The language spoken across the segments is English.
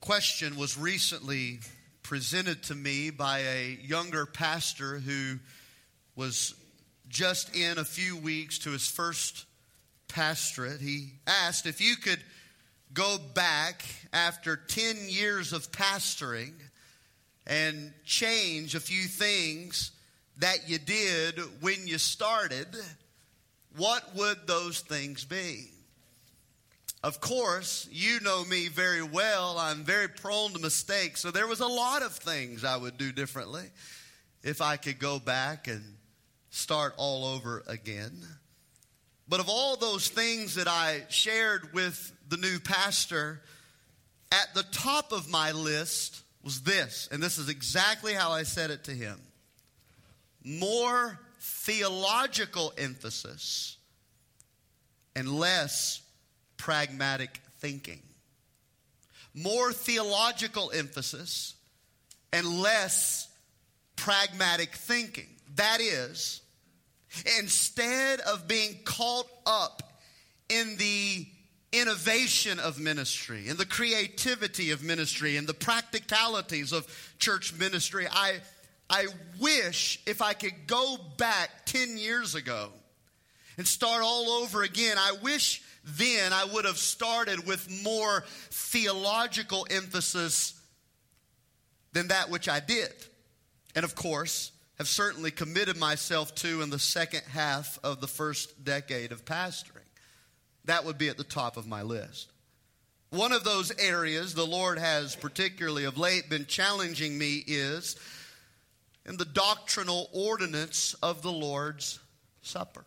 question was recently presented to me by a younger pastor who was just in a few weeks to his first pastorate. He asked if you could go back after 10 years of pastoring and change a few things that you did when you started, what would those things be? Of course, you know me very well. I'm very prone to mistakes. So there was a lot of things I would do differently if I could go back and start all over again. But of all those things that I shared with the new pastor, at the top of my list was this, and this is exactly how I said it to him: more theological emphasis and less pragmatic thinking. More theological emphasis and less pragmatic thinking. That is, instead of being caught up in the innovation of ministry, in the creativity of ministry, in the practicalities of church ministry, I wish if I could go back 10 years ago and start all over again. I wish then I would have started with more theological emphasis than that which I did. And of course, have certainly committed myself to in the second half of the first decade of pastoring. That would be at the top of my list. One of those areas the Lord has particularly of late been challenging me is in the doctrinal ordinance of the Lord's Supper.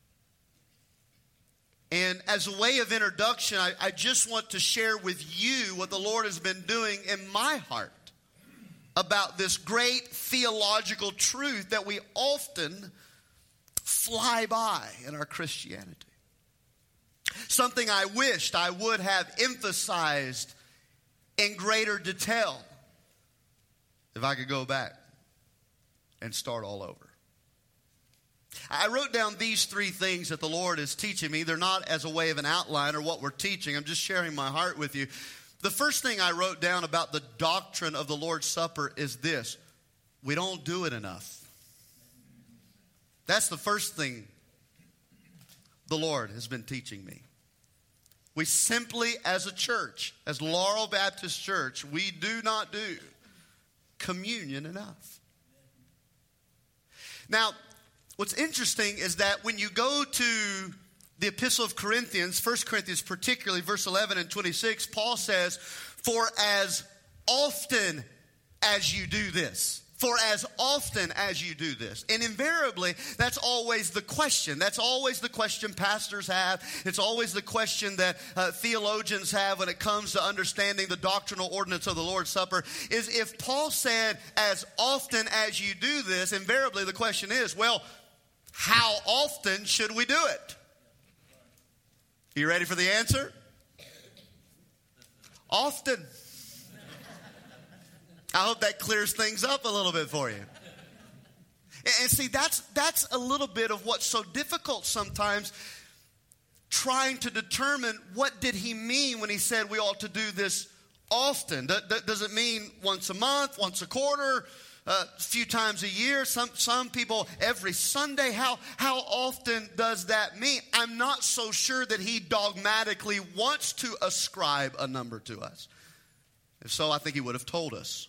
And as a way of introduction, I just want to share with you what the Lord has been doing in my heart about this great theological truth that we often fly by in our Christianity. Something I wished I would have emphasized in greater detail if I could go back and start all over. I wrote down these three things that the Lord is teaching me. They're not as a way of an outline or what we're teaching. I'm just sharing my heart with you. The first thing I wrote down about the doctrine of the Lord's Supper is this: we don't do it enough. That's the first thing the Lord has been teaching me. We simply, as a church, as Laurel Baptist Church, we do not do communion enough. Now, what's interesting is that when you go to the Epistle of Corinthians, 1 Corinthians particularly, verse 11 and 26, Paul says, "For as often as you do this." For as often as you do this. And invariably, that's always the question. That's always the question pastors have. It's always the question that theologians have when it comes to understanding the doctrinal ordinance of the Lord's Supper, is if Paul said, as often as you do this, invariably the question is, well, how often should we do it? You ready for the answer? Often. I hope that clears things up a little bit for you. And see, that's a little bit of what's so difficult sometimes, trying to determine what did he mean when he said we ought to do this often. Does it mean once a month, once a quarter, a few times a year? Some people every Sunday. How often does that mean? I'm not so sure that he dogmatically wants to ascribe a number to us. If so, I think he would have told us.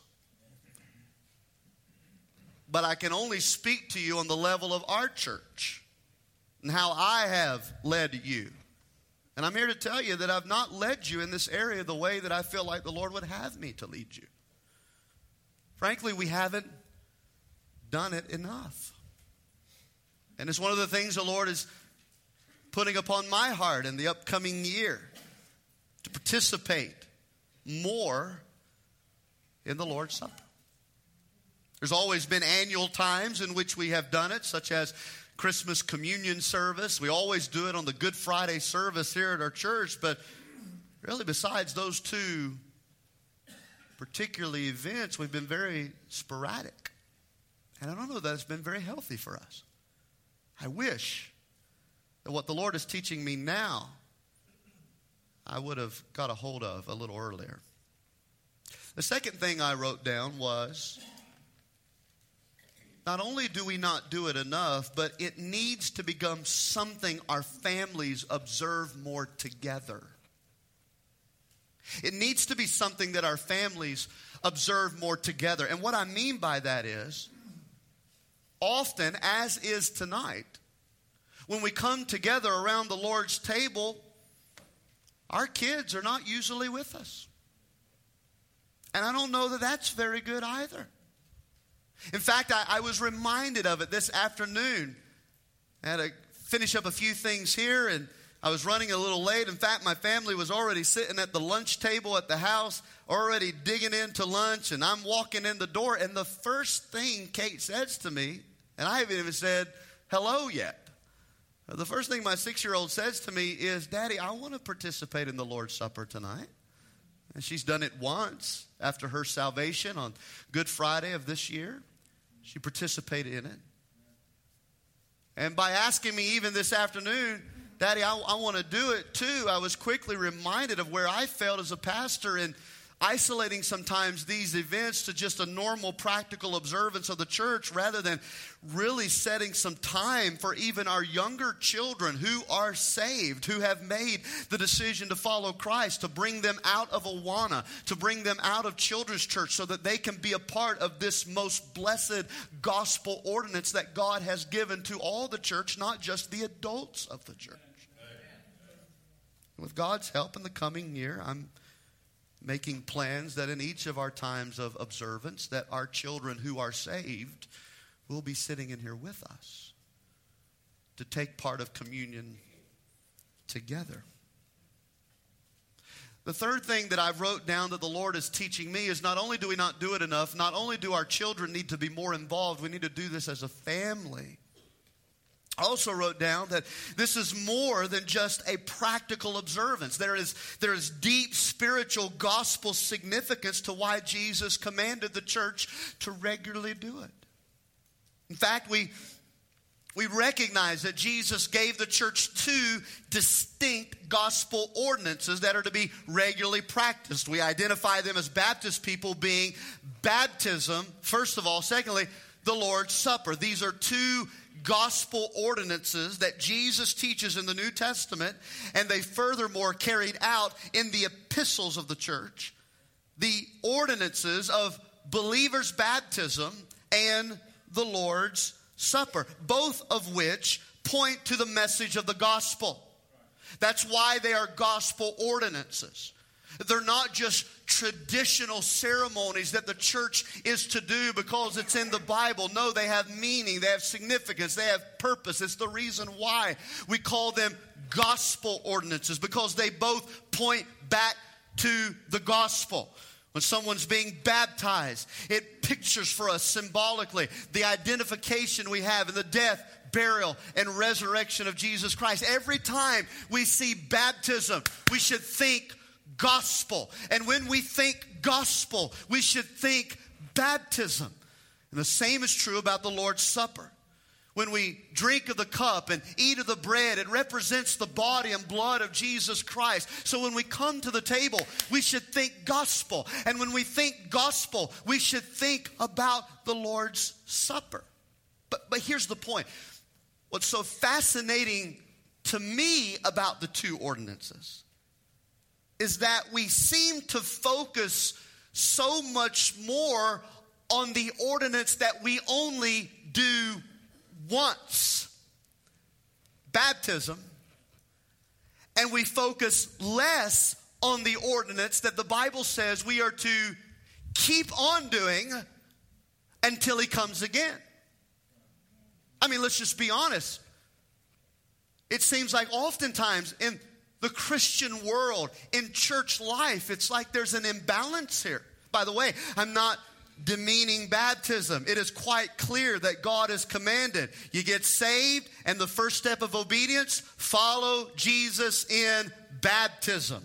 But I can only speak to you on the level of our church and how I have led you. And I'm here to tell you that I've not led you in this area the way that I feel like the Lord would have me to lead you. Frankly, we haven't done it enough. And it's one of the things the Lord is putting upon my heart in the upcoming year, to participate more in the Lord's Supper. There's always been annual times in which we have done it, such as Christmas communion service. We always do it on the Good Friday service here at our church, but really besides those two particular events, we've been very sporadic. And I don't know that it's been very healthy for us. I wish that what the Lord is teaching me now, I would have got a hold of a little earlier. The second thing I wrote down was, not only do we not do it enough, but it needs to become something our families observe more together. It needs to be something that our families observe more together. And what I mean by that is, often, as is tonight, when we come together around the Lord's table, our kids are not usually with us. And I don't know that that's very good either. In fact, I was reminded of it this afternoon. I had to finish up a few things here, and I was running a little late. In fact, my family was already sitting at the lunch table at the house, already digging into lunch, and I'm walking in the door, and the first thing Kate says to me, and I haven't even said hello yet. The first thing my 6-year-old says to me is, "Daddy, I want to participate in the Lord's Supper tonight." And she's done it once after her salvation on Good Friday of this year. She participated in it. And by asking me even this afternoon, "Daddy, I want to do it too," I was quickly reminded of where I felt as a pastor in isolating sometimes these events to just a normal practical observance of the church rather than really setting some time for even our younger children who are saved, who have made the decision to follow Christ, to bring them out of Awana, to bring them out of children's church so that they can be a part of this most blessed gospel ordinance that God has given to all the church, not just the adults of the church. With God's help in the coming year, I'm making plans that in each of our times of observance, that our children who are saved will be sitting in here with us to take part of communion together. The third thing that I wrote down that the Lord is teaching me is not only do we not do it enough, not only do our children need to be more involved, we need to do this as a family. I also wrote down that this is more than just a practical observance. There is deep spiritual gospel significance to why Jesus commanded the church to regularly do it. In fact, we recognize that Jesus gave the church 2 distinct gospel ordinances that are to be regularly practiced. We identify them as Baptist people being baptism, first of all. Secondly, the Lord's Supper. These are 2 gospel ordinances that Jesus teaches in the New Testament, and they furthermore carried out in the epistles of the church. The ordinances of believers' baptism and the Lord's Supper, both of which point to the message of the gospel. That's why they are gospel ordinances. They're not just traditional ceremonies that the church is to do because it's in the Bible. No, they have meaning, they have significance, they have purpose. It's the reason why we call them gospel ordinances, because they both point back to the gospel. When someone's being baptized, it pictures for us symbolically the identification we have in the death, burial, and resurrection of Jesus Christ. Every time we see baptism, we should think gospel. And when we think gospel, we should think baptism. And the same is true about the Lord's Supper. When we drink of the cup and eat of the bread, it represents the body and blood of Jesus Christ. So when we come to the table, we should think gospel. And when we think gospel, we should think about the Lord's Supper. But here's the point. What's so fascinating to me about the 2 ordinances is that we seem to focus so much more on the ordinance that we only do once, baptism, and we focus less on the ordinance that the Bible says we are to keep on doing until He comes again. I mean, let's just be honest. It seems like oftentimes in the Christian world, in church life, it's like there's an imbalance here. By the way, I'm not demeaning baptism. It is quite clear that God has commanded. You get saved, and the first step of obedience, follow Jesus in baptism.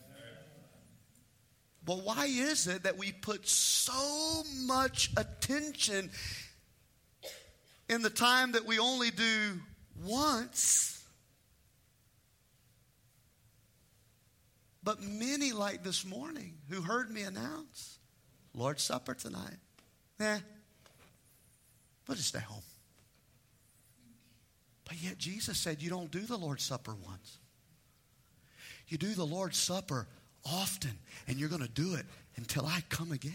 Well, why is it that we put so much attention in the time that we only do once? But many, like this morning, who heard me announce, Lord's Supper tonight. We'll just stay home. But yet Jesus said you don't do the Lord's Supper once. You do the Lord's Supper often, and you're going to do it until I come again.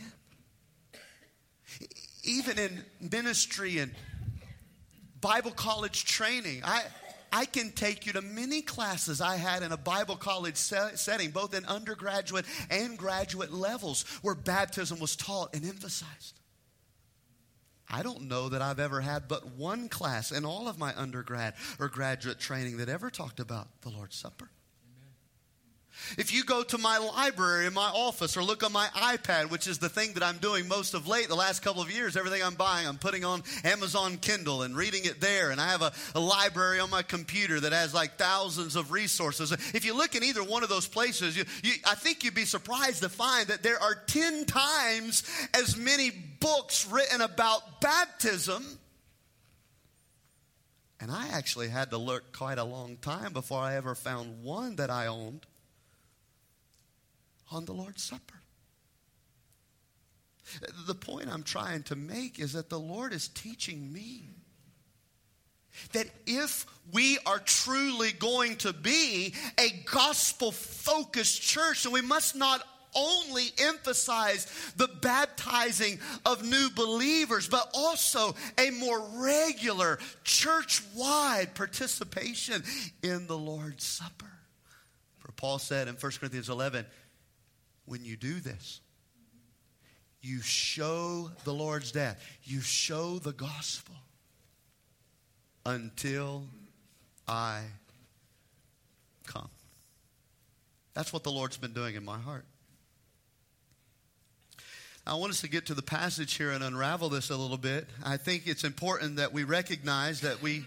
Even in ministry and Bible college training, I can take you to many classes I had in a Bible college setting, both in undergraduate and graduate levels, where baptism was taught and emphasized. I don't know that I've ever had but one class in all of my undergrad or graduate training that ever talked about the Lord's Supper. If you go to my library in my office or look on my iPad, which is the thing that I'm doing most of late, the last couple of years, everything I'm buying, I'm putting on Amazon Kindle and reading it there. And I have a library on my computer that has like thousands of resources. If you look in either one of those places, I think you'd be surprised to find that there are 10 times as many books written about baptism. And I actually had to look quite a long time before I ever found one that I owned on the Lord's Supper. The point I'm trying to make is that the Lord is teaching me that if we are truly going to be a gospel-focused church, then we must not only emphasize the baptizing of new believers, but also a more regular church-wide participation in the Lord's Supper. For Paul said in 1 Corinthians 11, when you do this, you show the Lord's death. You show the gospel until I come. That's what the Lord's been doing in my heart. I want us to get to the passage here and unravel this a little bit. I think it's important that we recognize that we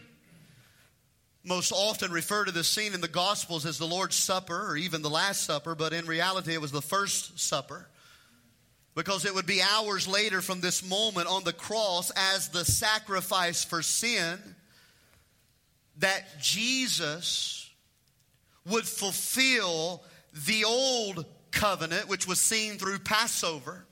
most often refer to this scene in the Gospels as the Lord's Supper or even the Last Supper, but in reality it was the First Supper, because it would be hours later from this moment on the cross as the sacrifice for sin that Jesus would fulfill the old covenant, which was seen through Passover,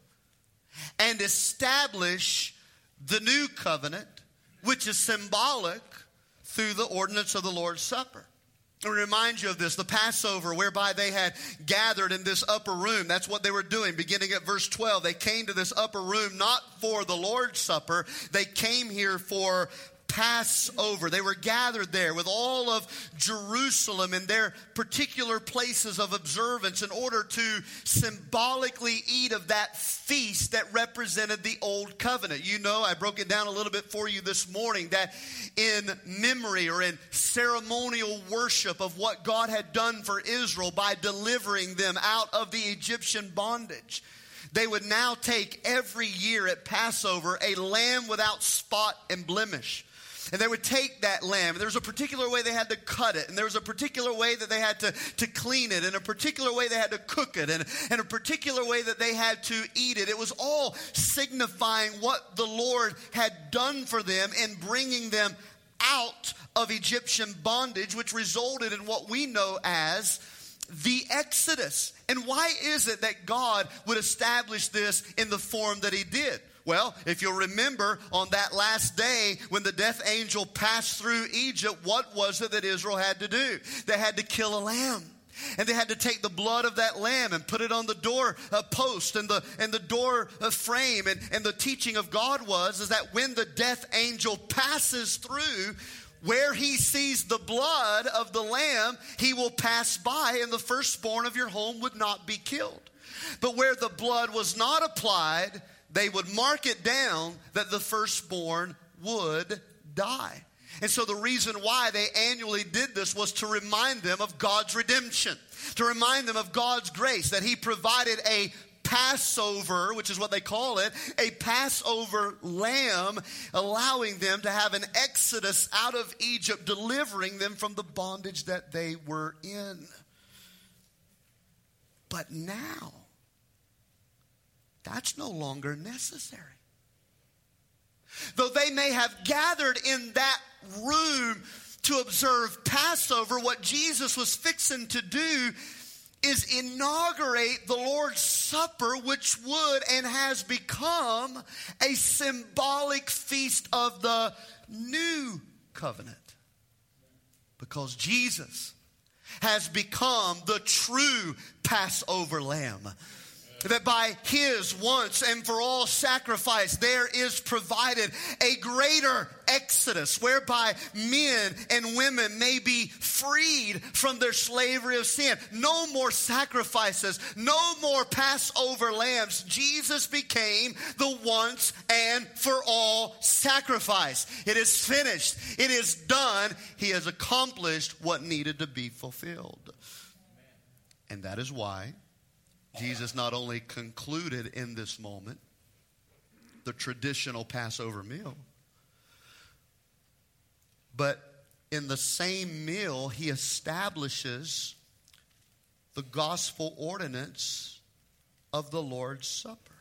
and establish the new covenant, which is symbolic through the ordinance of the Lord's Supper. I remind you of this, the Passover, whereby they had gathered in this upper room. That's what they were doing. Beginning at verse 12, they came to this upper room not for the Lord's Supper. They came here for Passover. They were gathered there with all of Jerusalem in their particular places of observance in order to symbolically eat of that feast that represented the old covenant. You know, I broke it down a little bit for you this morning that in memory or in ceremonial worship of what God had done for Israel by delivering them out of the Egyptian bondage, they would now take every year at Passover a lamb without spot and blemish. And they would take that lamb. There was a particular way they had to cut it. And there was a particular way that they had to clean it. And a particular way they had to cook it. And a particular way that they had to eat it. It was all signifying what the Lord had done for them in bringing them out of Egyptian bondage, which resulted in what we know as the Exodus. And why is it that God would establish this in the form that he did? Well, if you'll remember, on that last day when the death angel passed through Egypt, what was it that Israel had to do? They had to kill a lamb. And they had to take the blood of that lamb and put it on the door post and the door frame. And the teaching of God is that when the death angel passes through, where he sees the blood of the lamb, he will pass by, and the firstborn of your home would not be killed. But where the blood was not applied, they would mark it down that the firstborn would die. And so the reason why they annually did this was to remind them of God's redemption, to remind them of God's grace, that he provided a Passover, which is what they call it, a Passover lamb, allowing them to have an exodus out of Egypt, delivering them from the bondage that they were in. But now, that's no longer necessary. Though they may have gathered in that room to observe Passover, what Jesus was fixing to do is inaugurate the Lord's Supper, which would and has become a symbolic feast of the new covenant. Because Jesus has become the true Passover lamb. That by his once and for all sacrifice, there is provided a greater exodus whereby men and women may be freed from their slavery of sin. No more sacrifices, no more Passover lambs. Jesus became the once and for all sacrifice. It is finished. It is done. He has accomplished what needed to be fulfilled. And that is why Jesus not only concluded in this moment the traditional Passover meal, but in the same meal, he establishes the gospel ordinance of the Lord's Supper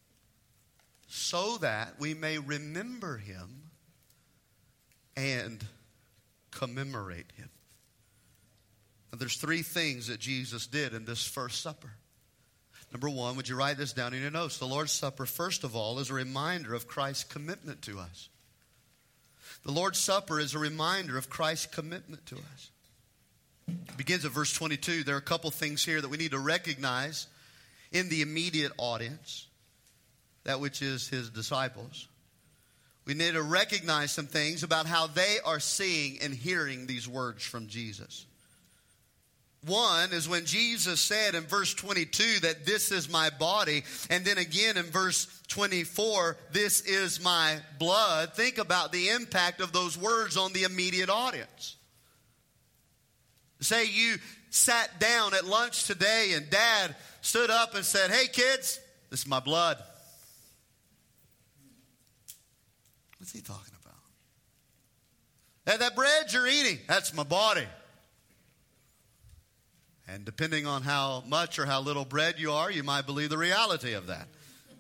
so that we may remember him and commemorate him. And there's three things that Jesus did in this first supper. Number one, would you write this down in your notes? The Lord's Supper, first of all, is a reminder of Christ's commitment to us. The Lord's Supper is a reminder of Christ's commitment to us. It begins at verse 22. There are a couple things here that we need to recognize in the immediate audience, that which is his disciples. We need to recognize some things about how they are seeing and hearing these words from Jesus. One is when Jesus said in verse 22 that this is my body, and then again in verse 24, this is my blood. Think about the impact of those words on the immediate audience. Say you sat down at lunch today and Dad stood up and said, "Hey kids, this is my blood." What's he talking about? That bread you're eating, that's my body. And depending on how much or how little bread you are, you might believe the reality of that.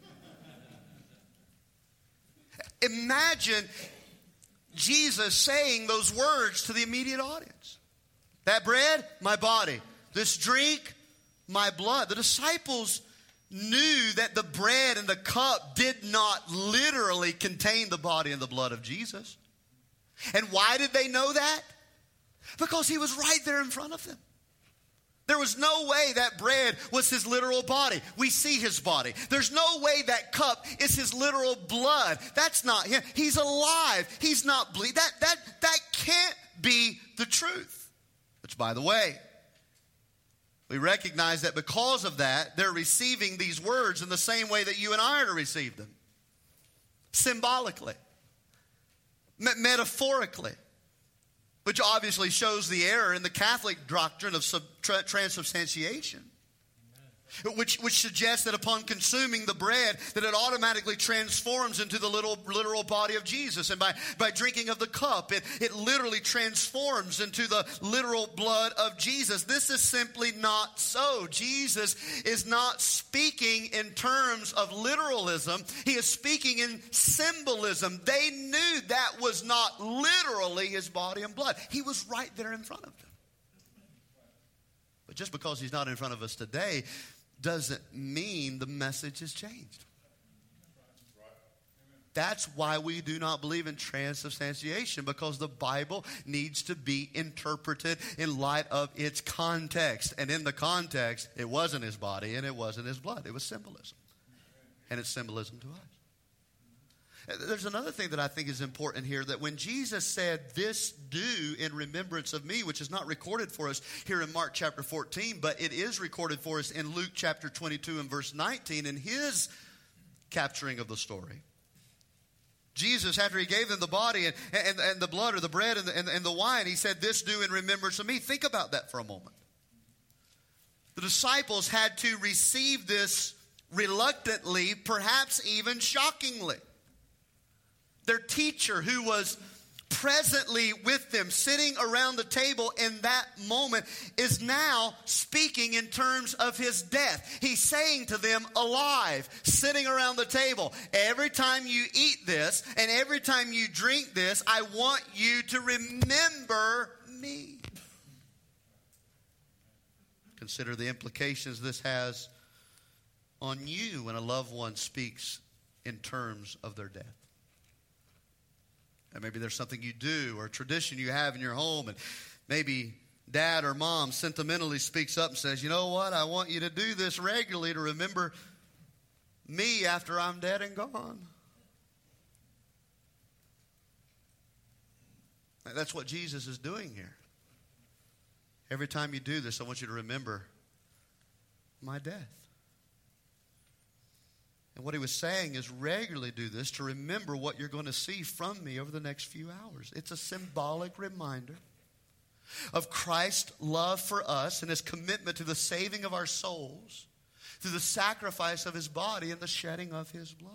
Imagine Jesus saying those words to the immediate audience. That bread, my body. This drink, my blood. The disciples knew that the bread and the cup did not literally contain the body and the blood of Jesus. And why did they know that? Because he was right there in front of them. There was no way that bread was his literal body. We see his body. There's no way that cup is his literal blood. That's not him. He's alive. He's not bleeding. That can't be the truth. Which, by the way, we recognize that because of that, they're receiving these words in the same way that you and I are to receive them. Symbolically. Metaphorically. Which obviously shows the error in the Catholic doctrine of transubstantiation. Which suggests that upon consuming the bread, that it automatically transforms into the literal body of Jesus. And by drinking of the cup, it literally transforms into the literal blood of Jesus. This is simply not so. Jesus is not speaking in terms of literalism. He is speaking in symbolism. They knew that was not literally his body and blood. He was right there in front of them. But just because he's not in front of us today doesn't mean the message has changed. That's why we do not believe in transubstantiation, because the Bible needs to be interpreted in light of its context. And in the context, it wasn't his body and it wasn't his blood. It was symbolism. And it's symbolism to us. There's another thing that I think is important here, that when Jesus said, "This do in remembrance of me," which is not recorded for us here in Mark chapter 14, but it is recorded for us in Luke chapter 22 and verse 19 in his capturing of the story. Jesus, after he gave them the body and the blood or the bread and the wine, he said, "This do in remembrance of me." Think about that for a moment. The disciples had to receive this reluctantly, perhaps even shockingly. Their teacher, who was presently with them, sitting around the table in that moment, is now speaking in terms of his death. He's saying to them, alive, sitting around the table, "Every time you eat this and every time you drink this, I want you to remember me." Consider the implications this has on you when a loved one speaks in terms of their death. And maybe there's something you do or a tradition you have in your home, and maybe dad or mom sentimentally speaks up and says, you know what, I want you to do this regularly to remember me after I'm dead and gone. That's what Jesus is doing here. Every time you do this, I want you to remember my death. And what he was saying is regularly do this to remember what you're going to see from me over the next few hours. It's a symbolic reminder of Christ's love for us and his commitment to the saving of our souls through the sacrifice of his body and the shedding of his blood.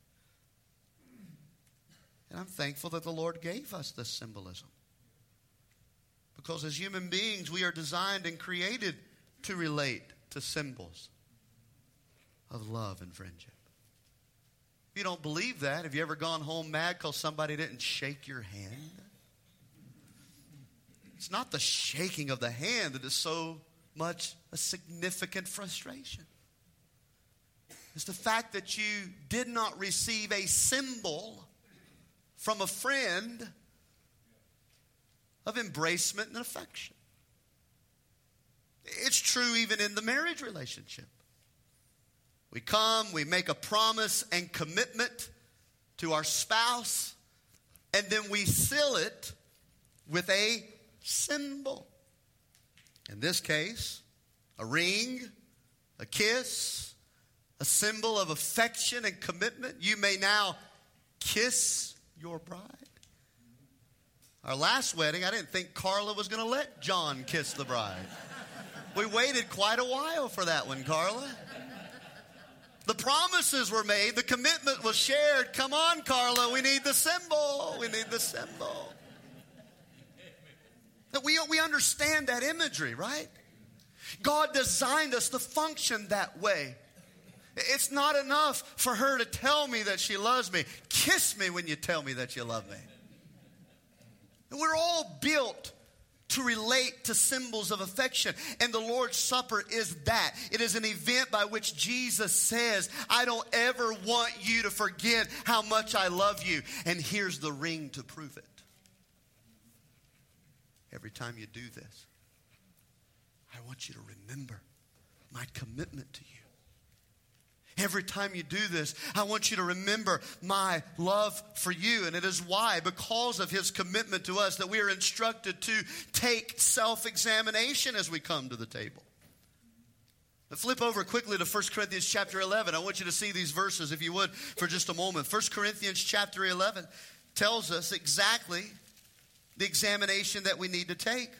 And I'm thankful that the Lord gave us this symbolism. Because as human beings, we are designed and created to relate to symbols of love and friendship. If you don't believe that, have you ever gone home mad because somebody didn't shake your hand? It's not the shaking of the hand that is so much a significant frustration. It's the fact that you did not receive a symbol from a friend of embracement and affection. It's true even in the marriage relationship. We come, we make a promise and commitment to our spouse, and then we seal it with a symbol. In this case, a ring, a kiss, a symbol of affection and commitment. You may now kiss your bride. Our last wedding, I didn't think Carla was going to let John kiss the bride. We waited quite a while for that one, Carla. The promises were made. The commitment was shared. Come on, Carla. We need the symbol. We need the symbol. We understand that imagery, right? God designed us to function that way. It's not enough for her to tell me that she loves me. Kiss me when you tell me that you love me. And we're all built to relate to symbols of affection. And the Lord's Supper is that. It is an event by which Jesus says, I don't ever want you to forget how much I love you. And here's the ring to prove it. Every time you do this, I want you to remember my commitment to you. Every time you do this, I want you to remember my love for you. And it is why, because of his commitment to us, that we are instructed to take self-examination as we come to the table. But flip over quickly to 1 Corinthians chapter 11. I want you to see these verses, if you would, for just a moment. 1 Corinthians chapter 11 tells us exactly the examination that we need to take.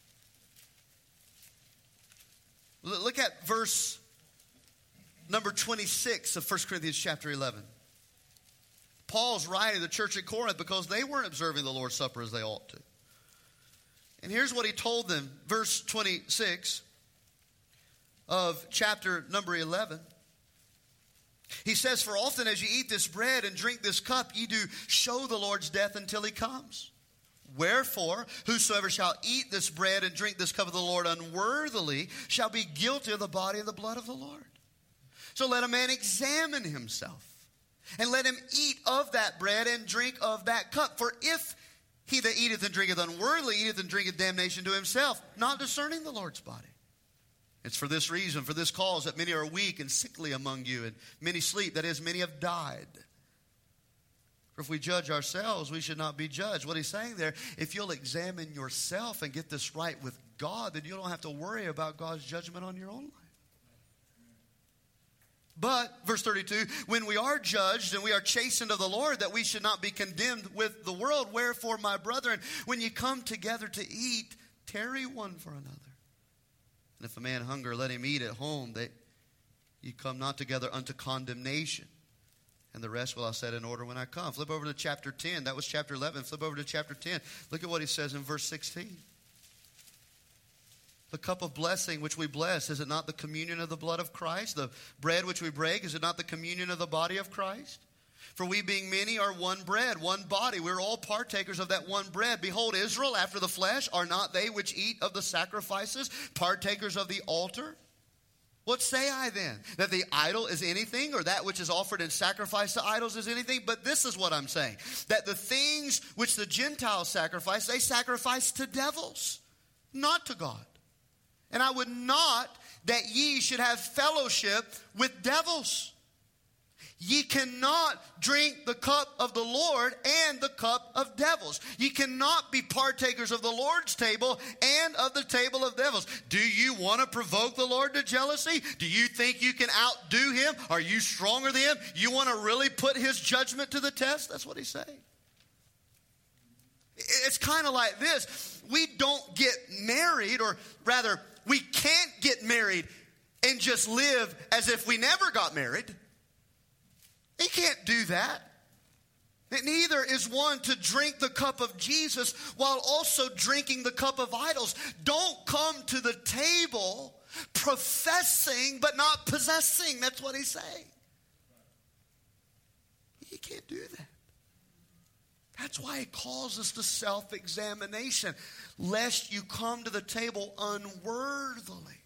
Look at verse number 26 of 1 Corinthians chapter 11. Paul's writing to the church at Corinth because they weren't observing the Lord's Supper as they ought to. And here's what he told them, verse 26 of chapter number 11. He says, for often as you eat this bread and drink this cup, ye do show the Lord's death until he comes. Wherefore, whosoever shall eat this bread and drink this cup of the Lord unworthily shall be guilty of the body and the blood of the Lord. So let a man examine himself, and let him eat of that bread and drink of that cup. For if he that eateth and drinketh unworthily eateth and drinketh damnation to himself, not discerning the Lord's body. It's for this reason, for this cause, that many are weak and sickly among you, and many sleep, that is, many have died. For if we judge ourselves, we should not be judged. What he's saying there, if you'll examine yourself and get this right with God, then you don't have to worry about God's judgment on your own life. But, verse 32, when we are judged and we are chastened of the Lord, that we should not be condemned with the world. Wherefore, my brethren, when you come together to eat, tarry one for another. And if a man hunger, let him eat at home, that you come not together unto condemnation. And the rest will I set in order when I come. Flip over to chapter 10. That was chapter 11. Flip over to chapter 10. Look at what he says in verse 16. The cup of blessing which we bless, is it not the communion of the blood of Christ? The bread which we break, is it not the communion of the body of Christ? For we being many are one bread, one body. We're all partakers of that one bread. Behold, Israel after the flesh, are not they which eat of the sacrifices, partakers of the altar? What say I then? That the idol is anything, or that which is offered in sacrifice to idols is anything? But this is what I'm saying, that the things which the Gentiles sacrifice, they sacrifice to devils, not to God. And I would not that ye should have fellowship with devils. Ye cannot drink the cup of the Lord and the cup of devils. Ye cannot be partakers of the Lord's table and of the table of devils. Do you want to provoke the Lord to jealousy? Do you think you can outdo him? Are you stronger than him? You want to really put his judgment to the test? That's what he's saying. It's kind of like this. We don't get married, or rather, we can't get married and just live as if we never got married. He can't do that. And neither is one to drink the cup of Jesus while also drinking the cup of idols. Don't come to the table professing but not possessing. That's what he's saying. You can't do that. That's why he calls us to self-examination, lest you come to the table unworthily.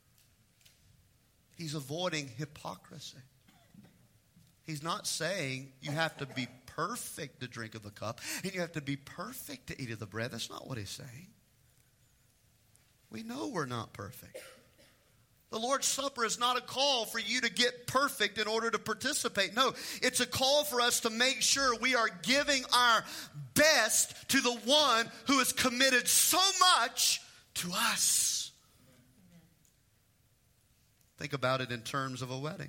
He's avoiding hypocrisy. He's not saying you have to be perfect to drink of the cup and you have to be perfect to eat of the bread. That's not what he's saying. We know we're not perfect. The Lord's Supper is not a call for you to get perfect in order to participate. No, it's a call for us to make sure we are giving our best to the one who has committed so much to us. Think about it in terms of a wedding.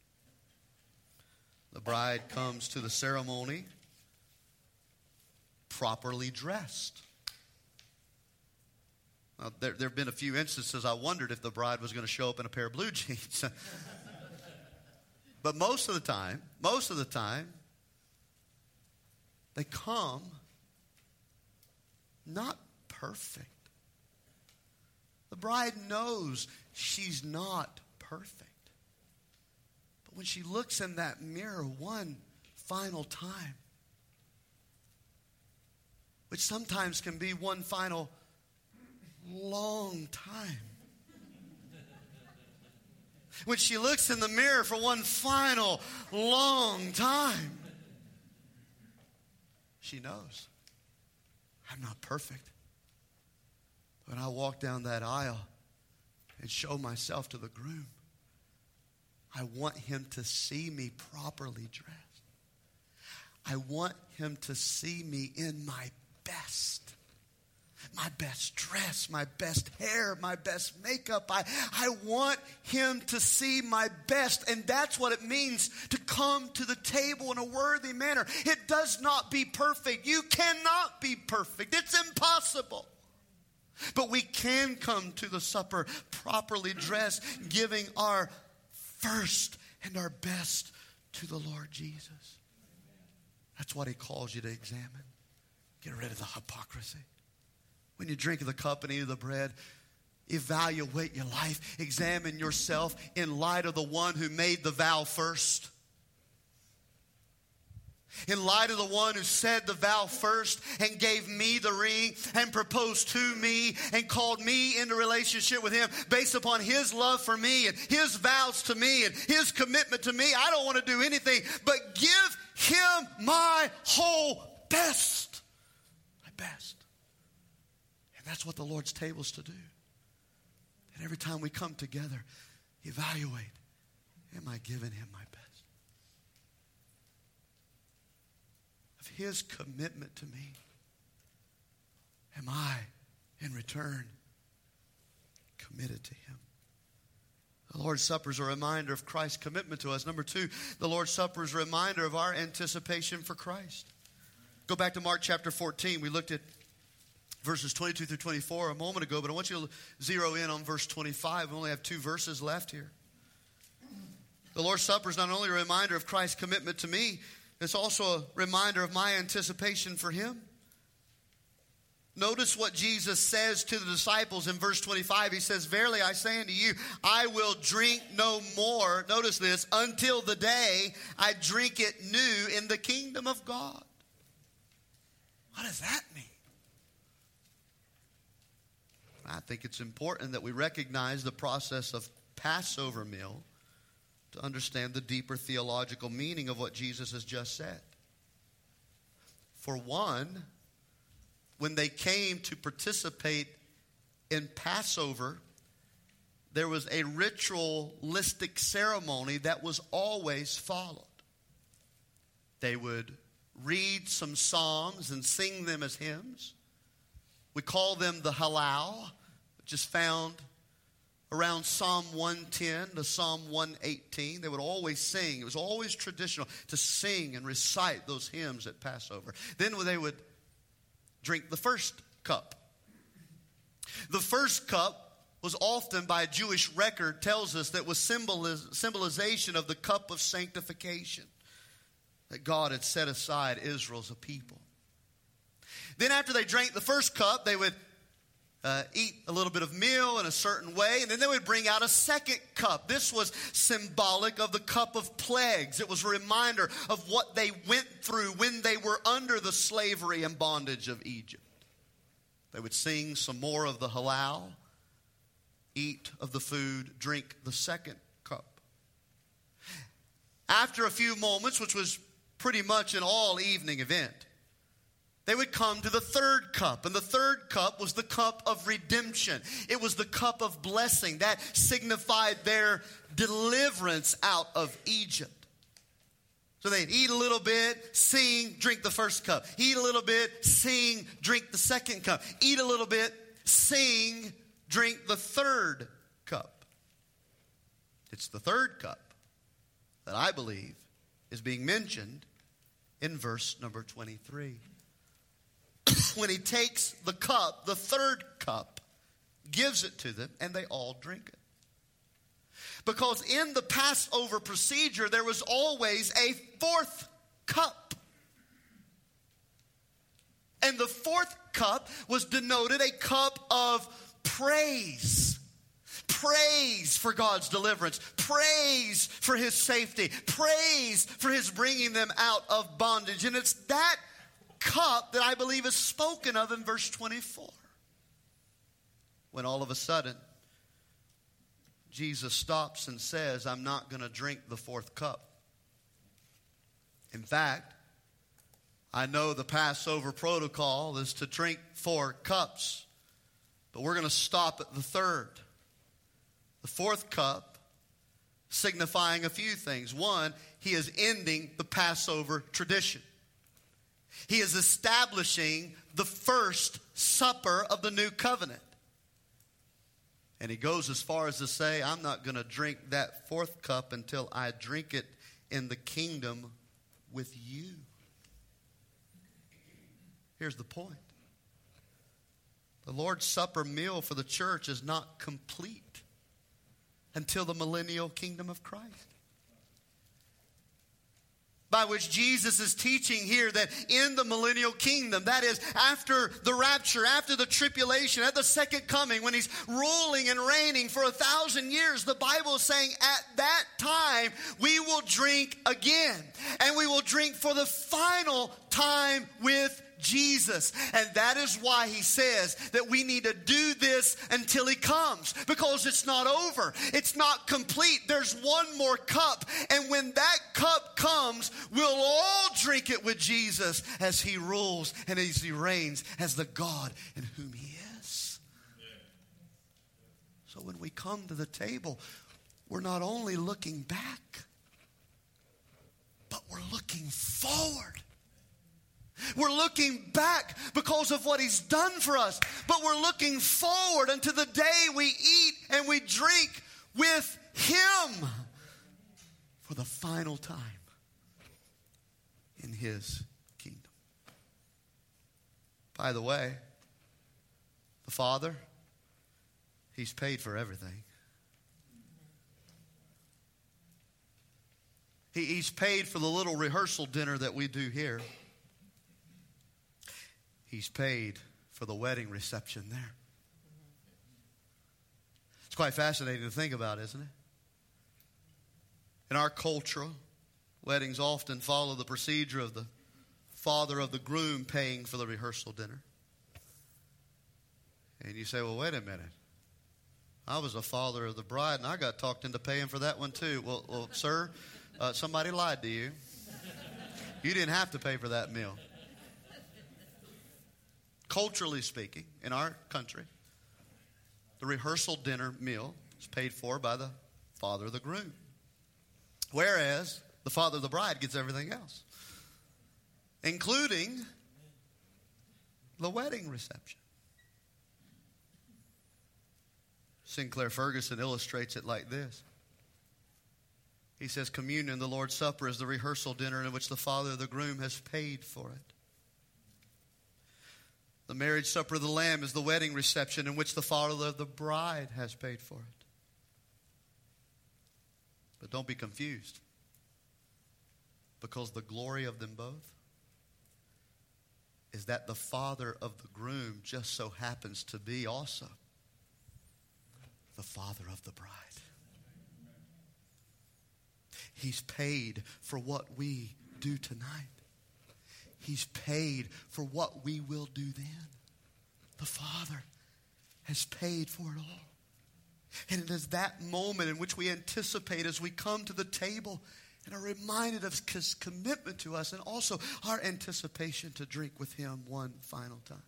The bride comes to the ceremony properly dressed. Now, there have been a few instances I wondered if the bride was going to show up in a pair of blue jeans. But most of the time, they come not perfect. The bride knows she's not perfect. But when she looks in that mirror one final time, which sometimes can be one final long time. When she looks in the mirror for one final long time, she knows, I'm not perfect. When I walk down that aisle and show myself to the groom, I want him to see me properly dressed. I want him to see me in my best. My best dress, my best hair, my best makeup. I want him to see my best. And that's what it means to come to the table in a worthy manner. It does not be perfect. You cannot be perfect. It's impossible. But we can come to the supper properly dressed, giving our first and our best to the Lord Jesus. That's what he calls you to examine. Get rid of the hypocrisy. When you drink of the cup and eat of the bread, evaluate your life. Examine yourself in light of the one who made the vow first. In light of the one who said the vow first and gave me the ring and proposed to me and called me into relationship with him based upon his love for me and his vows to me and his commitment to me. I don't want to do anything but give him my whole best. My best. And that's what the Lord's table is to do. And every time we come together, evaluate, am I giving him my best? Of his commitment to me, am I, in return, committed to him? The Lord's Supper is a reminder of Christ's commitment to us. Number two, the Lord's Supper is a reminder of our anticipation for Christ. Go back to Mark chapter 14. We looked at verses 22 through 24 a moment ago, but I want you to zero in on verse 25. We only have 2 verses left here. The Lord's Supper is not only a reminder of Christ's commitment to me, it's also a reminder of my anticipation for him. Notice what Jesus says to the disciples in verse 25. He says, "Verily I say unto you, I will drink no more," notice this, "until the day I drink it new in the kingdom of God." What does that mean? I think it's important that we recognize the process of Passover meal to understand the deeper theological meaning of what Jesus has just said. For one, when they came to participate in Passover, there was a ritualistic ceremony that was always followed. They would read some songs and sing them as hymns. We call them the Hallel, which is found around Psalm 110 to Psalm 118. They would always sing. It was always traditional to sing and recite those hymns at Passover. Then they would drink the first cup. The first cup was often, by a Jewish record, tells us that was symbolization of the cup of sanctification that God had set aside Israel as a people. Then after they drank the first cup, they would eat a little bit of meal in a certain way, and then they would bring out a second cup. This was symbolic of the cup of plagues. It was a reminder of what they went through when they were under the slavery and bondage of Egypt. They would sing some more of the Hallel, eat of the food, drink the second cup. After a few moments, which was pretty much an all-evening event, they would come to the third cup. And the third cup was the cup of redemption. It was the cup of blessing. That signified their deliverance out of Egypt. So they'd eat a little bit, sing, drink the first cup. Eat a little bit, sing, drink the second cup. Eat a little bit, sing, drink the third cup. It's the third cup that I believe is being mentioned in verse number 23. When he takes the cup, the third cup, gives it to them, and they all drink it. Because in the Passover procedure, there was always a fourth cup. And the fourth cup was denoted a cup of praise. Praise for God's deliverance. Praise for his safety. Praise for his bringing them out of bondage. And it's that cup that I believe is spoken of in verse 24. When all of a sudden, Jesus stops and says, "I'm not going to drink the fourth cup." In fact, I know the Passover protocol is to drink 4 cups, but we're going to stop at the third. The fourth cup signifying a few things. One, he is ending the Passover tradition. He is establishing the first supper of the new covenant. And he goes as far as to say, "I'm not going to drink that fourth cup until I drink it in the kingdom with you." Here's the point. The Lord's Supper meal for the church is not complete until the millennial kingdom of Christ. By which Jesus is teaching here that in the millennial kingdom, that is after the rapture, after the tribulation, at the second coming, when he's ruling and reigning for 1,000 years, the Bible is saying at that time we will drink again. And we will drink for the final time with Jesus. And that is why he says that we need to do this until he comes. Because it's not over. It's not complete. There's one more cup. And when that cup comes, we'll all drink it with Jesus as he rules and as he reigns as the God in whom he is. So when we come to the table, we're not only looking back, but we're looking forward. We're looking back because of what he's done for us. But we're looking forward unto the day we eat and we drink with him for the final time in his kingdom. By the way, the Father, he's paid for everything. He's paid for the little rehearsal dinner that we do here. He's paid for the wedding reception there. It's quite fascinating to think about, isn't it? In our culture, weddings often follow the procedure of the father of the groom paying for the rehearsal dinner. And you say, well, wait a minute. I was a father of the bride, and I got talked into paying for that one too. Well, sir, somebody lied to you. You didn't have to pay for that meal. Culturally speaking, in our country, the rehearsal dinner meal is paid for by the father of the groom. Whereas the father of the bride gets everything else, including the wedding reception. Sinclair Ferguson illustrates it like this. He says, communion, the Lord's Supper, is the rehearsal dinner in which the father of the groom has paid for it. The marriage supper of the Lamb is the wedding reception in which the father of the bride has paid for it. But don't be confused, because the glory of them both is that the father of the groom just so happens to be also the father of the bride. He's paid for what we do tonight. He's paid for what we will do then. The Father has paid for it all. And it is that moment in which we anticipate as we come to the table and are reminded of His commitment to us, and also our anticipation to drink with Him one final time.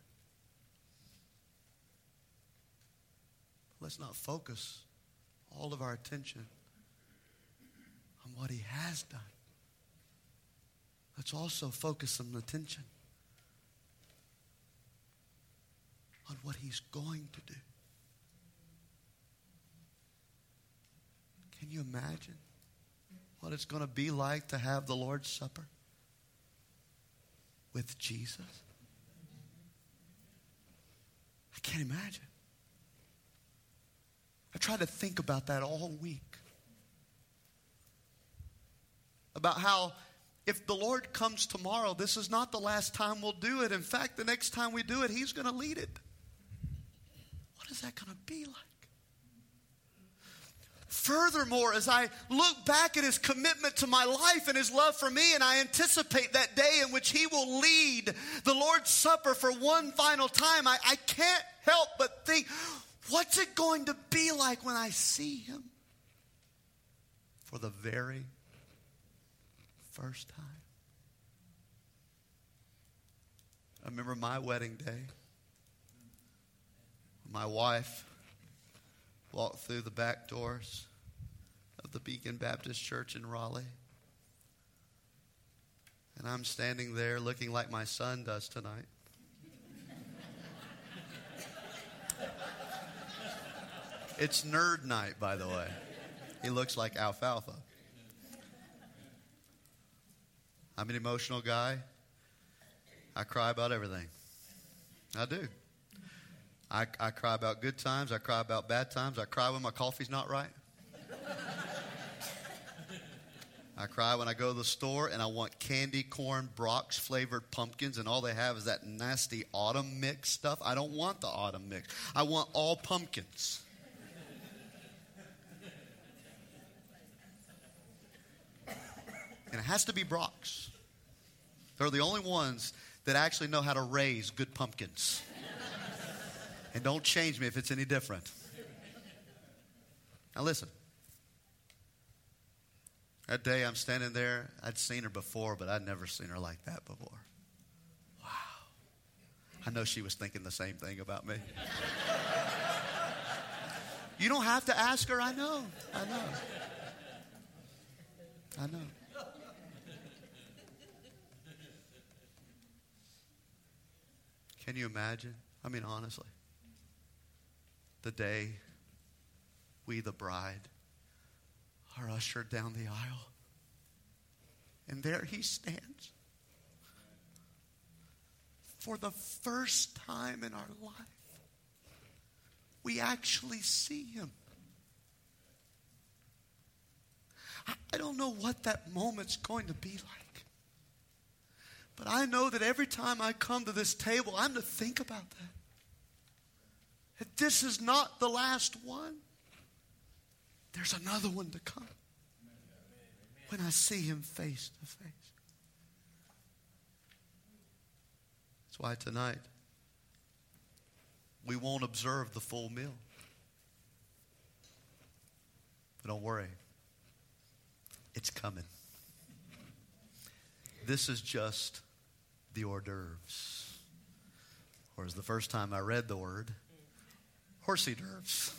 Let's not focus all of our attention on what He has done. Let's also focus some attention on what He's going to do. Can you imagine what it's going to be like to have the Lord's Supper with Jesus? I can't imagine. I tried to think about that all week. About how if the Lord comes tomorrow, this is not the last time we'll do it. In fact, the next time we do it, He's going to lead it. What is that going to be like? Furthermore, as I look back at His commitment to my life and His love for me, and I anticipate that day in which He will lead the Lord's Supper for one final time, I can't help but think, what's it going to be like when I see Him for the very first time? I remember my wedding day. My wife walked through the back doors of the Beacon Baptist Church in Raleigh. And I'm standing there looking like my son does tonight. It's nerd night, by the way. He looks like alfalfa. I'm an emotional guy. I cry about everything. I do. I cry about good times. I cry about bad times. I cry when my coffee's not right. I cry when I go to the store and I want candy corn Brock's flavored pumpkins, and all they have is that nasty autumn mix stuff. I don't want the autumn mix. I want all pumpkins. And it has to be Brock's. They're the only ones that actually know how to raise good pumpkins. And don't change me if it's any different. Now listen. That day I'm standing there. I'd seen her before, but I'd never seen her like that before. Wow. I know she was thinking the same thing about me. You don't have to ask her. I know. Can you imagine? I mean, honestly. The day we, the bride, are ushered down the aisle. And there He stands. For the first time in our life, we actually see Him. I don't know what that moment's going to be like. But I know that every time I come to this table, I'm to think about that. that this is not the last one. There's another one to come when I see him face to face. That's why tonight we won't observe the full meal. But don't worry. It's coming. This is just the hors d'oeuvres. Or as the first time I read the word, horsey d'oeuvres.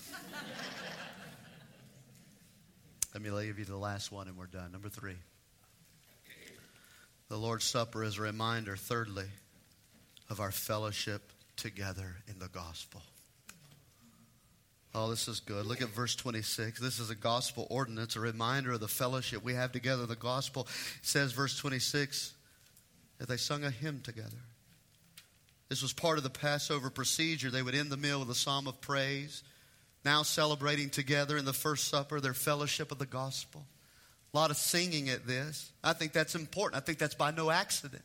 Let me leave you to the last one and we're done. Number 3. The Lord's Supper is a reminder, thirdly, of our fellowship together in the gospel. Oh, this is good. Look at verse 26. This is a gospel ordinance, a reminder of the fellowship we have together, the gospel. It says, verse 26, that they sung a hymn together. This was part of the Passover procedure. They would end the meal with a psalm of praise. Now celebrating together in the first supper their fellowship of the gospel. A lot of singing at this. I think that's important. I think that's by no accident.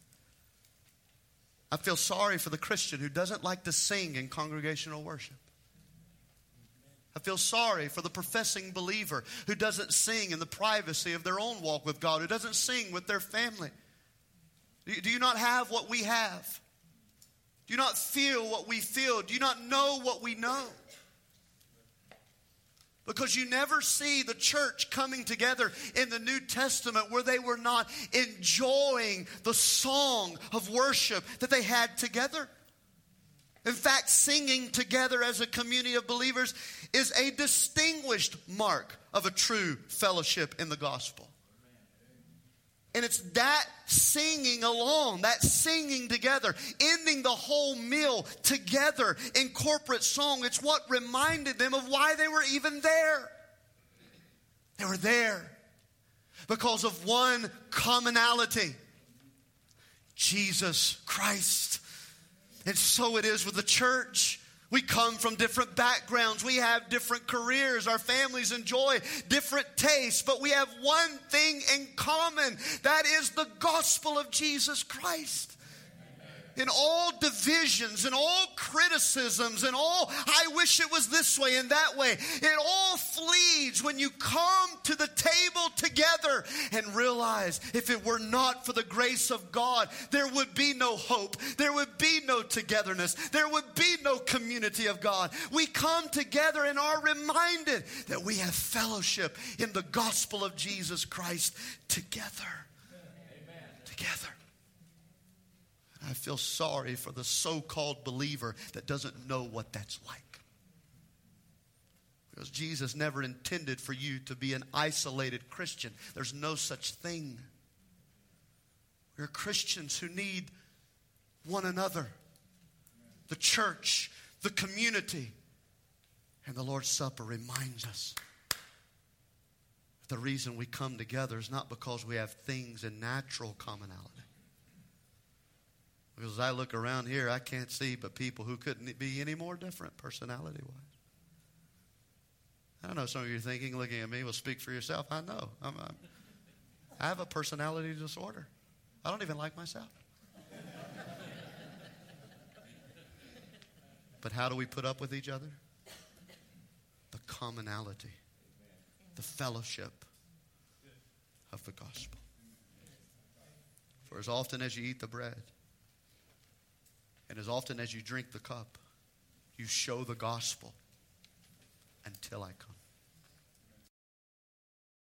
I feel sorry for the Christian who doesn't like to sing in congregational worship. I feel sorry for the professing believer who doesn't sing in the privacy of their own walk with God, who doesn't sing with their family. Do you not have what we have? Do you not feel what we feel? Do you not know what we know? Because you never see the church coming together in the New Testament where they were not enjoying the song of worship that they had together. In fact, singing together as a community of believers is a distinguished mark of a true fellowship in the gospel. And it's that singing along, that singing together, ending the whole meal together in corporate song. It's what reminded them of why they were even there. They were there because of one commonality: Jesus Christ. And so it is with the church. We come from different backgrounds. We have different careers. Our families enjoy different tastes. But we have one thing in common. That is the gospel of Jesus Christ. In all divisions and all criticisms and all, I wish it was this way and that way, it all flees when you come to the table together and realize if it were not for the grace of God, there would be no hope. There would be no togetherness. There would be no community of God. We come together and are reminded that we have fellowship in the gospel of Jesus Christ together. Amen. Together. I feel sorry for the so-called believer that doesn't know what that's like. Because Jesus never intended for you to be an isolated Christian. There's no such thing. We're Christians who need one another. The church, the community. And the Lord's Supper reminds us that the reason we come together is not because we have things in natural commonality. Because as I look around here, I can't see but people who couldn't be any more different personality-wise. I know some of you are thinking, looking at me, well, speak for yourself. I know. I have a personality disorder. I don't even like myself. But how do we put up with each other? The commonality, the fellowship of the gospel. For as often as you eat the bread, and as often as you drink the cup, you show the gospel until I come.